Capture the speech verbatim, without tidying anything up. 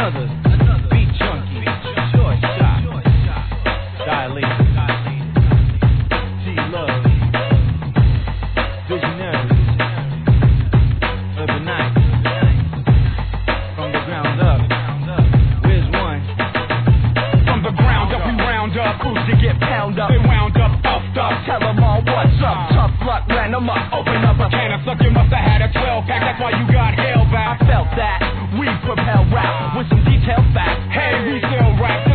Another, beat junkie, short shot, dilate, T-Love, visionary, urban night, from the ground up, where's one? From the ground up, we round up, who's to get pound up? They wound up, puffed up, tell them all what's up. Tough luck, ran them up, open up a can of suck, you must have had a twelve pack, that's why you got held back. I felt that, we propel rap with some detailed facts. Hey, we still rap.